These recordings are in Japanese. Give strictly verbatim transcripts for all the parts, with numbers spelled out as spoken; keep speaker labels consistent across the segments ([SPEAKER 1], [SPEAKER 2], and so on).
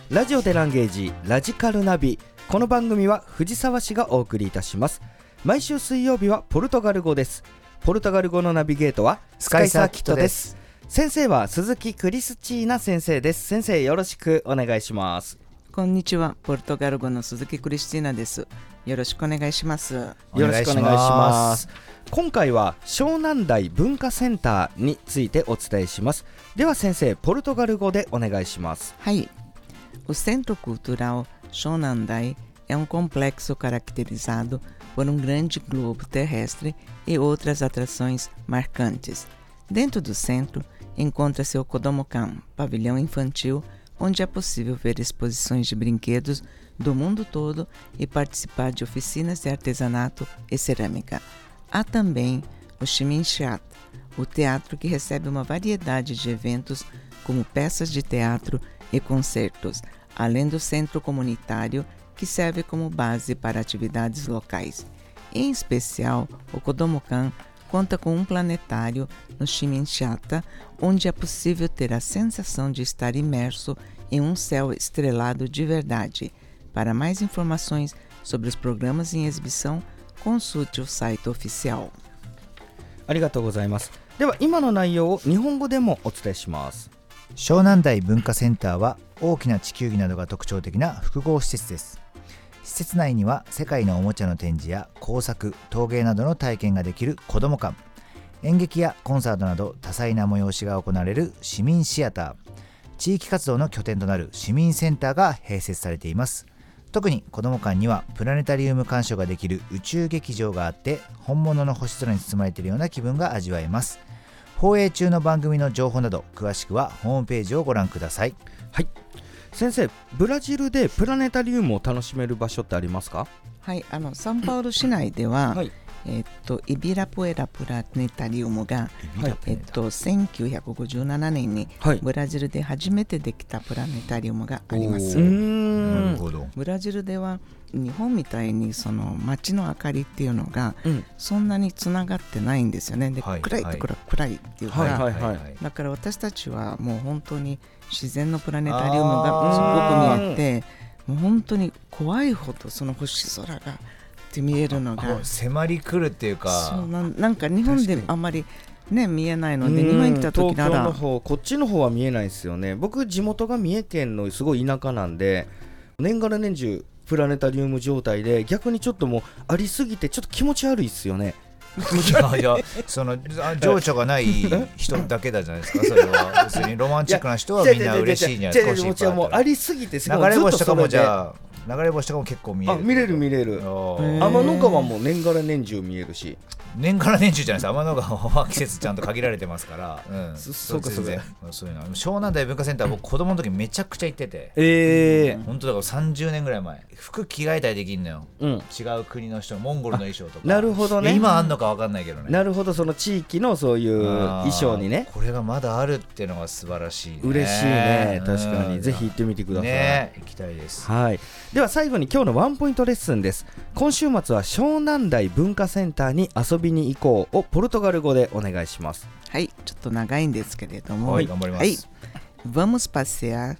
[SPEAKER 1] ラジオでランゲージラジカルナビ。この番組は藤沢市がお送りいたします。毎週水曜日はポルトガル語です。ポルトガル語のナビゲートはスカイサーキットです。先生は鈴木クリスチーナ先生です。先生、よろしくお願いします。
[SPEAKER 2] こんにちは、ポルトガル語の鈴木クリスチーナです。よろしくお願いします。よ
[SPEAKER 1] ろしくお願いします。今回は湘南台文化センターについてお伝えします。では先生、ポルトガル語でお願いします。
[SPEAKER 2] はい。O Centro Cultural Xonandai é um complexo caracterizado por um grande globo terrestre e outras atrações marcantes. Dentro do centro, encontra-se o Kodomokan, pavilhão infantil, onde é possível ver exposições de brinquedos do mundo todo e participar de oficinas de artesanato e cerâmica. Há também o Shiminchiat, o teatro que recebe uma variedade de eventos como peças de teatro e concertos, além do centro comunitário que serve como base para atividades locais. Em especial, o Kodomokan conta com um planetário no Shiminchiata, onde é possível ter a sensação de estar imerso em um céu estrelado de verdade. Para mais informações sobre os programas em exibição, consulte o site oficial.
[SPEAKER 1] ありがとうございます。では今の内容を日本語でもお伝えします。
[SPEAKER 3] 湘南台文化センターは大きな地球儀などが特徴的な複合施設です。施設内には世界のおもちゃの展示や工作、陶芸などの体験ができる子ども館、演劇やコンサートなど多彩な催しが行われる市民シアター、地域活動の拠点となる市民センターが併設されています。特に子ども館にはプラネタリウム鑑賞ができる宇宙劇場があって、本物の星空に包まれているような気分が味わえます。放映中の番組の情報など詳しくはホームページをご覧ください。
[SPEAKER 1] はい、先生、ブラジルでプラネタリウムを楽しめる場所ってありますか？
[SPEAKER 2] はい、あのサンパウロ市内では、はい、えー、っとイビラプエラプラネタリウムが、はい、えー、っとせんきゅうひゃくごじゅうななねんに、はい、ブラジルで初めてできたプラネタリウムがあります。うーん、なるほど。ブラジルでは日本みたいにその街の明かりっていうのがそんなにつながってないんですよね。で、はい、暗いところは暗いっていうから、はいはいはい、だから私たちはもう本当に自然のプラネタリウムがすごく見えて、もう本当に怖いほどその星空がって見えるのが
[SPEAKER 3] 迫り来るっていうか、
[SPEAKER 2] そうな、なんか日本であんまりね見えないので、日本に来た時なら
[SPEAKER 1] 東京の方、こっちの方は見えないですよね。僕地元が三重県のすごい田舎なんで、年がら年中プラネタリウム状態で、逆にちょっともうありすぎてちょっと気持ち悪いっすよね。
[SPEAKER 3] いやいや、その情緒がない人だけだじゃないですか。それは別にロマンチックな人はみんな嬉しいんじゃないですか。
[SPEAKER 1] もちろんもうありすぎて、
[SPEAKER 3] 流れ星とかもじゃあ流れ星とかも結構見える。
[SPEAKER 1] あ、見れる見れる。天の川も年がら年中見えるし。
[SPEAKER 3] 年がら年中じゃないですか。天の川は季節ちゃんと限られてますから、うん、そ, そうかそうか。そういうの湘南台文化センター、僕子供の時めちゃくちゃ行ってて、えー、本当だからさんじゅうねんぐらい前、服着替えたりできんのよ、うん、違う国の人のモンゴルの衣装とか。
[SPEAKER 1] なるほどね。
[SPEAKER 3] 今あんのか分かんないけどね。
[SPEAKER 1] なるほど、その地域のそういう衣装にね、
[SPEAKER 3] これがまだあるっていうのが素晴らしいね。
[SPEAKER 1] 嬉しいね。確かに、ぜひ行ってみてください。
[SPEAKER 3] ね、行きたいです。
[SPEAKER 1] はい。では最後に今日のワンポイントレッスンです。今週末は湘南台文化センターに遊びに行こうをポルトガル語でお願いします。
[SPEAKER 2] はい、ちょっと長いんですけれども、
[SPEAKER 3] はい、頑張ります。はい、
[SPEAKER 2] Vamos passear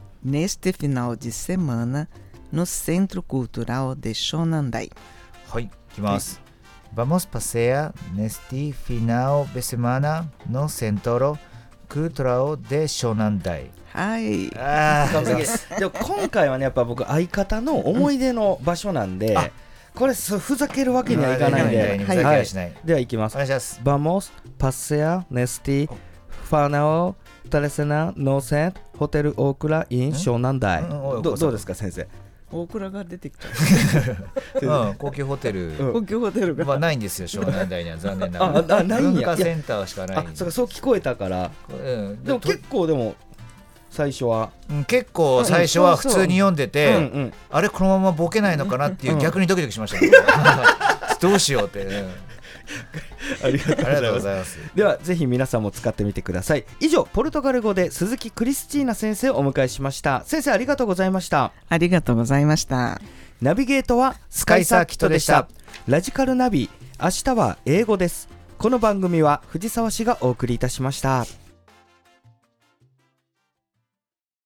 [SPEAKER 2] neste final de semana no Centro Cultural de Xonandai。
[SPEAKER 3] はい、行きます。Vamos passear neste final de semana no Centro Cultural de Xonandai。
[SPEAKER 2] はい。
[SPEAKER 1] あでも今回はね、やっぱ僕相方の思い出の場所なんで、うん、これふざけるわけにはいかないんで、
[SPEAKER 3] ふざけはしない。
[SPEAKER 1] では行きます。
[SPEAKER 3] お願いします。
[SPEAKER 1] Vamos passear neste final de semana no Centro Hotel Okura in Xonandai。どうですか先生？
[SPEAKER 2] 大倉が出てきちゃ
[SPEAKER 3] う、うん、高級ホテル、
[SPEAKER 2] うん、高級ホテルが、
[SPEAKER 3] まあ、ないんですよ湘南台には。残念ながら
[SPEAKER 1] ああないんや。
[SPEAKER 3] 文化センターしかない。
[SPEAKER 1] あ、そうか、そう聞こえたから、うん、でも結構でも最初は、
[SPEAKER 3] うん、結構最初は普通に読んでて、うんうん、あれこのままボケないのかなっていう、うん、逆にドキドキしました、ね、どうしようって、うん
[SPEAKER 1] ありがとうございます。ではぜひ皆さんも使ってみてください。以上、ポルトガル語で鈴木クリスチーナ先生をお迎えしました。先生、ありがとうございました。
[SPEAKER 2] ありがとうございました。
[SPEAKER 1] ナビゲートはスカイサーキットでした。ラジカルナビ、明日は英語です。この番組は藤沢市がお送りいたしました。